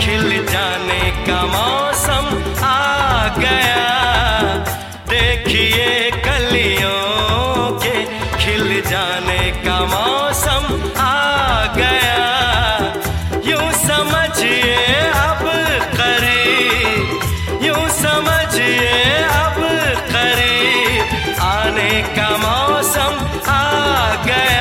खिल जाने का मौसम आ गया। देखिए कलियों के खिल जाने का मौसम आ गया। यूं समझिए अब करीब, यूं समझिए अब करीब आने का मौसम आ गया।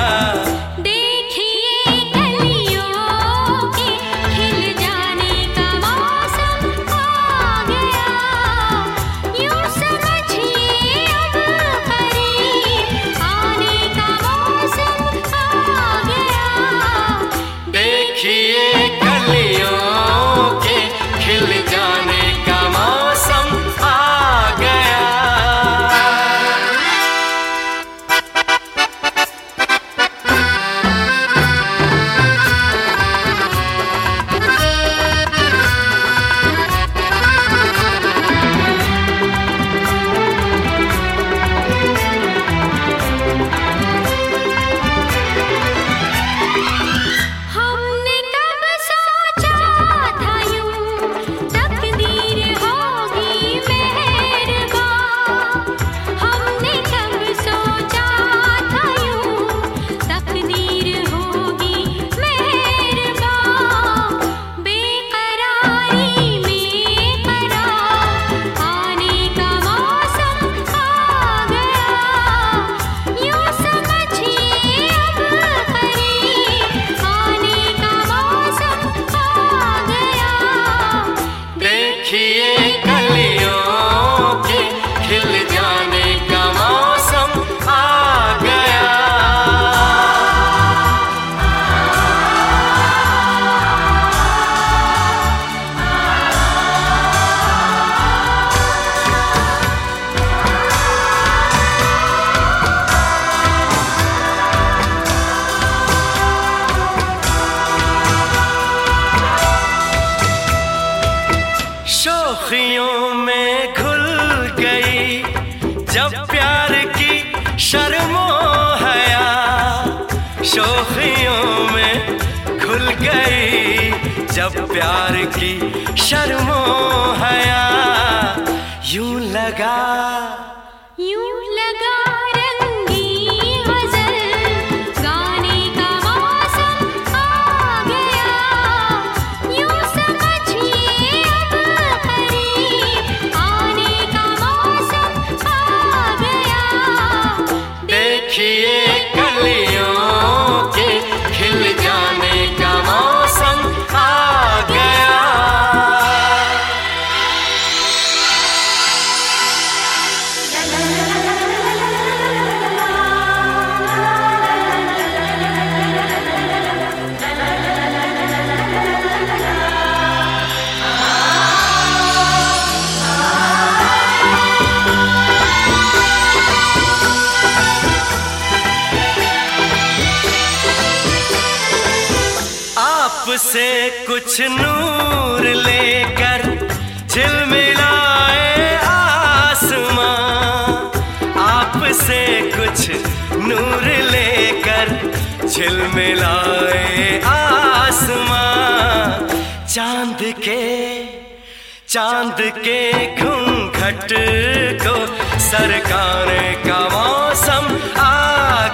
शोखियों में घुल गई जब प्यार की शर्मो हया। शोखियों में घुल गई जब प्यार की शर्मो हया। यूं लगा से कुछ नूर लेकर झिलमिलाए आसमां। आपसे कुछ नूर लेकर झिलमिलाए आसमां। चांद के घूंघट को सरकाने का मौसम आ